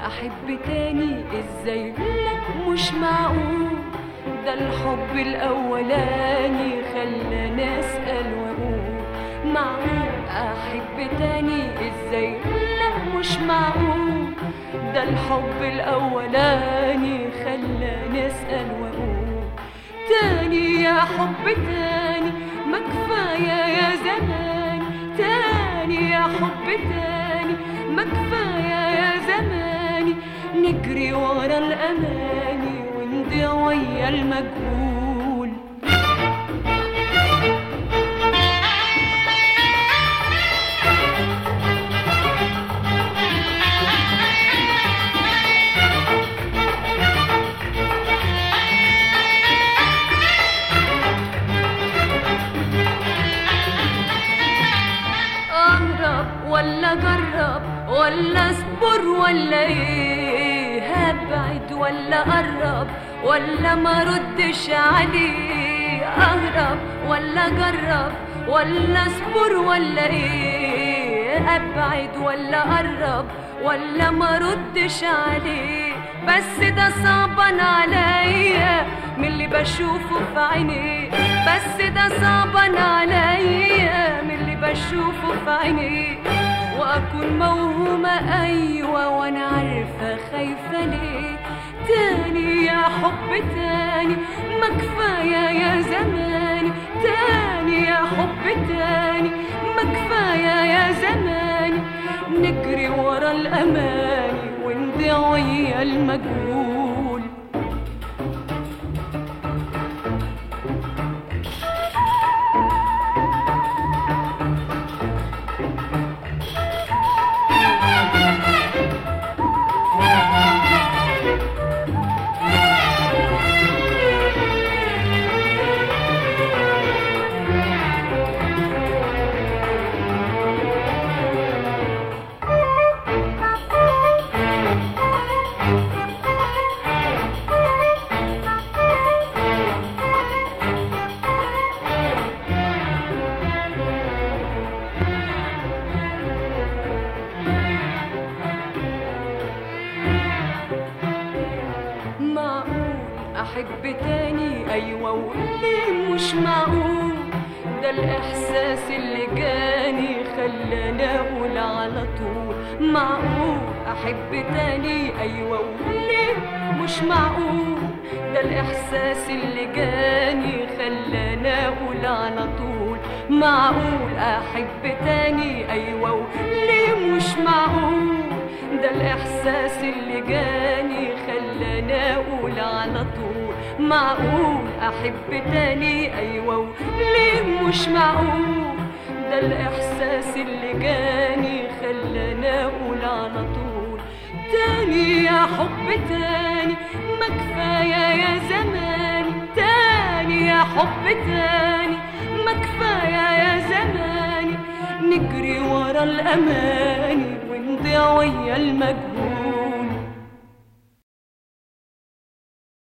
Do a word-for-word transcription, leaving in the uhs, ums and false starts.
احب تاني ازاي؟ لا مش معقول، ده الحب الاولاني خلاني اسال واقول معقول احب تاني ازاي؟ لا مش معقول، ده الحب الاولاني خلاني اسال واقول تاني يا حب تاني، ما كفايه يا زمان تاني يا حب تاني، ما كفايه يا زماني، نجري ورا الاماني ونضيع ويا المجهول. ولا جرب ولا اصبر ولا ايه، هبعد ولا قرب ولا ما ردش عليه، اهرب ولا جرب ولا اصبر ولا ايه، ابعد ولا قرب ولا ما ردش عليه، بس ده صعبان عليا من اللي بشوفه في عينيه، بس ده صعبان عليا من اللي بشوفه في عينيه، واكون موهومه ايوه وانا عارفه خايفه ليه، تاني يا حب تاني، ما كفايه يا زماني تاني يا حب تاني، ما كفايه يا زماني، نجري ورا الاماني ونضيع ويا المجهول. احب تاني ايوه وليه مش معقول، ده الاحساس اللي جاني خلاني اقول على طول معقول احب تاني ايوه وليه مش معقول، ده الاحساس اللي جاني خلاني اقول على طول معقول احب تاني ايوه وليه مش معقول، ده الاحساس اللي جاني خلاني اقول على طول معقول احب تاني ايوه وليه مش معقول، ده الاحساس اللي جاني خلاني اقول على طول تاني يا حب تاني، ما كفايه يا زماني تاني يا حب تاني، ما كفايه يا زماني، نجري ورا الاماني ونضيع ويا المجهول.